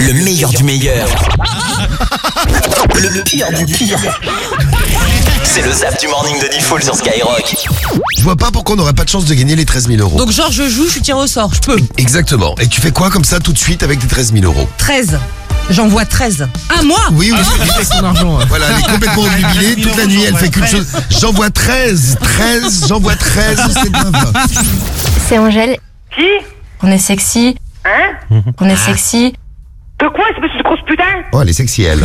Le meilleur du meilleur. Le pire du pire. C'est le zap du morning de Diffoul sur Skyrock. Je vois pas pourquoi on n'aurait pas de chance de gagner les 13 000 euros. Donc genre je joue, je suis tiré au sort, je peux. Exactement. Et tu fais quoi comme ça tout de suite avec tes 13 000 euros? 13. J'envoie 13. Ah, moi? Oui, Avec son argent. Voilà, elle est complètement obnubilée. Toute la nuit, elle fait qu'une chose. J'envoie 13, j'envoie 13, c'est bien va. C'est Angèle. Qui? On est sexy. Hein? On est sexy. De quoi, espèce de grosse putain? Oh, elle est sexy, elle.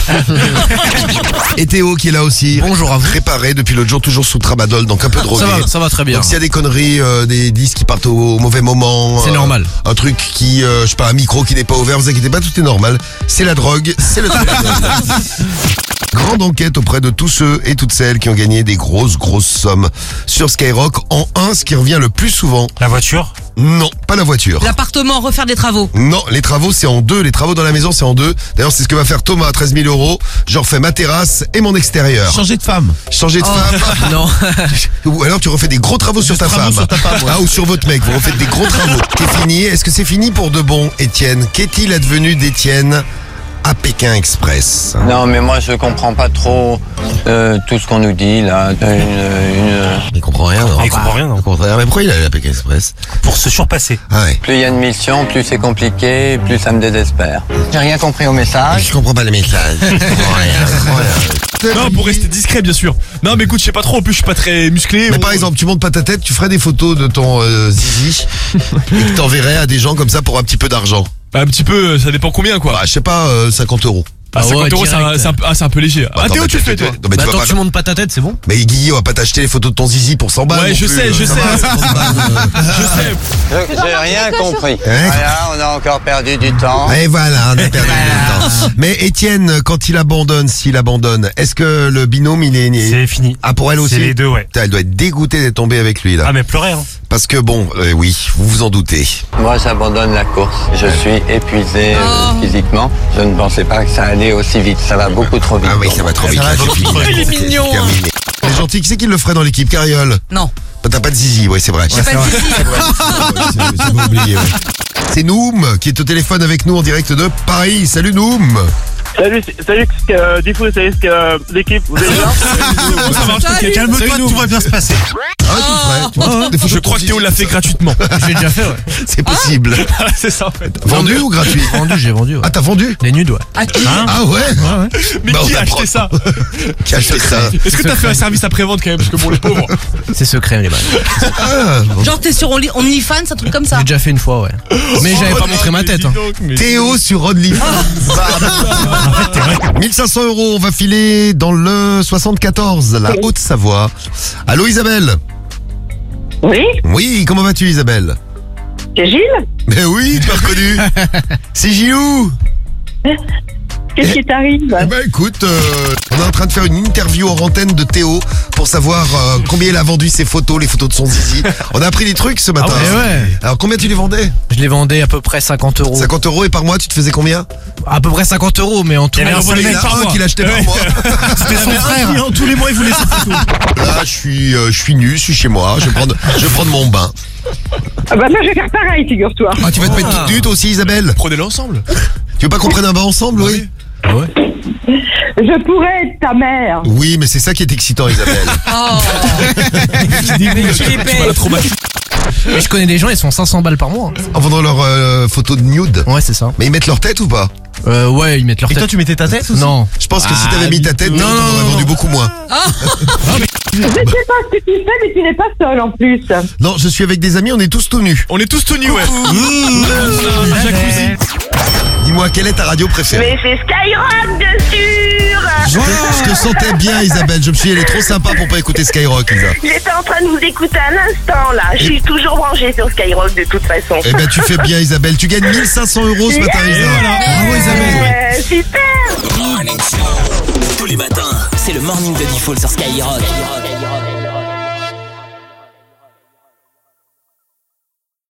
Et Théo qui est là aussi. Bonjour à vous. Préparé depuis l'autre jour, toujours sous tramadol, donc un peu drogué. Ça va très bien. Donc s'il y a des conneries, des disques qui partent au mauvais moment. C'est normal. Un truc qui, je sais pas, un micro qui n'est pas ouvert, vous inquiétez pas, tout est normal. C'est la drogue, c'est le tramadol. Grande enquête auprès de tous ceux et toutes celles qui ont gagné des grosses sommes sur Skyrock. En 1, ce qui revient le plus souvent. La voiture? Non, pas la voiture. L'appartement, refaire des travaux. Non, les travaux c'est en 2, les travaux dans la maison c'est en 2. D'ailleurs c'est ce que va faire Thomas à 13 000 euros. Je refais ma terrasse et mon extérieur. Changer de femme. Changer de femme. Non. Ou alors tu refais des gros travaux sur ta femme. Ah, ou sur votre mec, vous refaites des gros travaux. C'est fini. Est-ce que c'est fini pour de bon, Étienne? Qu'est-il advenu d'Étienne à Pékin Express? Non, mais moi je comprends pas trop tout ce qu'on nous dit là. Il comprend rien, non? Il comprend rien, non? Au contraire, mais pourquoi il allait à Pékin Express? Pour se surpasser. Ah ouais. Plus il y a de missions, plus c'est compliqué, plus ça me désespère. J'ai rien compris au message. Je comprends pas les messages. Je comprends rien. Non, pour rester discret, bien sûr. Non, mais écoute, je sais pas trop. En plus, je suis pas très musclé. Mais par exemple, tu montes pas ta tête, tu ferais des photos de ton zizi et que t'enverrais à des gens comme ça pour un petit peu d'argent. Bah, un petit peu, ça dépend combien, quoi. Bah, je sais pas, 50 euros. Ah, 50 euros, c'est un peu léger. Bah, attends, Théo, mais tu le fais, toi? Non, mais tu vas Tant pas... que tu montes pas ta tête, c'est bon. Mais Guigui, on va pas t'acheter les photos de ton zizi pour 100 balles. Ouais, non je plus, sais. ça va, 50 balles. Je sais. J'ai rien compris. Hein? Voilà, on a encore perdu du temps. Et voilà, on a perdu le temps. Mais Étienne, quand il abandonne, s'il abandonne, est-ce que le binôme, il est... C'est fini. Ah, pour elle aussi? C'est les deux, ouais. Putain, elle doit être dégoûtée d'être tombée avec lui, là. Ah, mais pleurer, hein. Parce que bon, oui, vous vous en doutez. Moi j'abandonne la course. Je suis épuisé physiquement. Je ne pensais pas que ça allait aussi vite. Ça va beaucoup trop vite. Ah oui, ça va trop vite. va là, beaucoup c'est fini. trop vite. Il est mignon. C'est terminé. C'est gentil. Qui c'est qui le ferait dans l'équipe, Cariole? Non. T'as pas de zizi, ouais, c'est vrai. J'ai pas de zizi. C'est pas oublié, ouais. C'est Noom qui est au téléphone avec nous en direct de Paris. Salut Noom. Salut, Diffoul, salut l'équipe, vous allez bien? Ça marche, Salut. Calme-toi, tout va bien se passer. Ah, tu ferais, tu ferais des photos Je de crois ton que Théo zizi, l'a fait ça. gratuitement. J'ai déjà fait, ouais. C'est possible. C'est ça, en fait. Vendu ou gratuit? J'ai vendu, ouais. Ah, t'as vendu? Les nudes, ouais. À qui? Ah ouais? Mais Bah, qui on a apprend. acheté ça? Qui a acheté ça? Est-ce que t'as fait un service après-vente quand même? Parce que bon, les pauvres. C'est secret, les balles. Ah, bon. Genre t'es sur OnlyFans, un truc comme ça. J'ai déjà fait une fois, ouais. Mais j'avais pas montré ma tête, hein. Théo sur OnlyFans. 1500 euros, on va filer dans le 74, la Haute-Savoie. Allô Isabelle? Oui? Oui, comment vas-tu Isabelle? C'est Gilles? Mais oui, tu m'as reconnu. C'est Gilou. Qu'est-ce qui t'arrive? Eh ben écoute, on est en train de faire une interview hors antenne de Théo pour savoir combien il a vendu ses photos, les photos de son zizi. On a appris des trucs ce matin. Ah ouais. Alors combien tu les vendais? Je les vendais à peu près 50 euros. 50 euros et par mois tu te faisais combien? À peu près 50 euros, mais en tout Il y avait cas. un Il y en par a un mois. qui l'achetait par mois. C'était son frère. Tous les mois, il voulait sa photo. Là je suis nu, je suis chez moi, je vais prendre mon bain. Ah bah moi je vais faire pareil, figure-toi. Ah tu vas te mettre toute nue toi aussi Isabelle? Prenez-le ensemble. Tu veux pas qu'on prenne un bain ensemble, oui? Ouais. Je pourrais être ta mère. Oui, mais c'est ça qui est excitant, Isabelle. Oh. Tu vas la traumatiser. Mais je connais des gens, ils sont 500 balles par mois. En vendant leurs photos de nude. Ouais, c'est ça. Mais ils mettent leur tête ou pas? Ouais, ils mettent leur tête. tu mettais ta tête aussi? Non. Je pense que si t'avais mis ta tête, non, t'en aurais non. vendu beaucoup moins. Je sais pas ce que tu fais, mais tu n'es pas seul en plus. Non, je suis avec des amis, on est tous tout nus. On est tous tout nus, ouais. Un jacuzzi. Dis-moi, quelle est ta radio préférée? Mais c'est Skyrock, bien sûr. Je te sentais bien, Isabelle. Je me suis dit, elle est trop sympa pour pas écouter Skyrock, Isa. J'étais en train de vous écouter un instant là. Je suis toujours branchée sur Skyrock de toute façon. Eh ben, tu fais bien, Isabelle. Tu gagnes 1500 euros ce matin, Isa. Bravo, Isabelle. Super. Tous les matins, c'est le morning de Diffoul sur Skyrock.